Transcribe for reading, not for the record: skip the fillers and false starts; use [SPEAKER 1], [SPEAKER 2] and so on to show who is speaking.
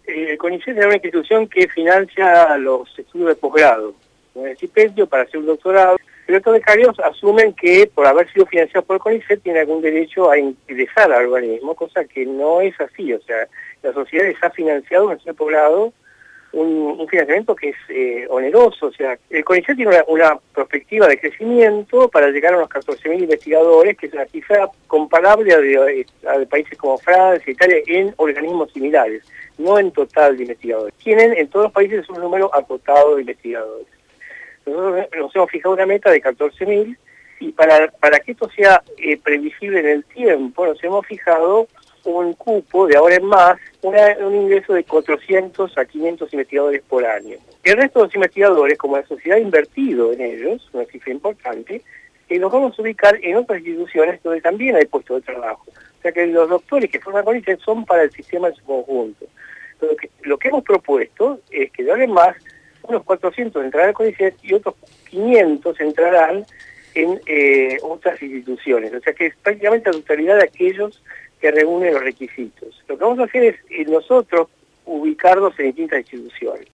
[SPEAKER 1] El CONICET es una institución que financia los estudios de posgrado, un estipendio para hacer un doctorado, pero estos becarios asumen que por haber sido financiados por el CONICET tiene algún derecho a ingresar al organismo, cosa que no es así. O sea, la sociedad les ha financiado un estudio de posgrado, un financiamiento que es oneroso. O sea, el CONICET tiene una perspectiva de crecimiento para llegar a unos 14.000 investigadores, que es una cifra comparable a de países como Francia, Italia, en organismos similares, no en total de investigadores. Tienen en todos los países un número acotado de investigadores. Nosotros nos hemos fijado una meta de 14.000 y para que esto sea previsible en el tiempo, nos hemos fijado un cupo de ahora en más, un ingreso de 400 a 500 investigadores por año. El resto de los investigadores, como la sociedad ha invertido en ellos, una cifra importante, los vamos a ubicar en otras instituciones donde también hay puestos de trabajo. O sea que los doctores que forman CONICET son para el sistema en su conjunto. Lo que hemos propuesto es que de ahora en más, unos 400 entrarán al CONICET y otros 500 entrarán en otras instituciones. O sea que es prácticamente la totalidad de aquellos que reúnen los requisitos. Lo que vamos a hacer es nosotros ubicarlos en distintas instituciones.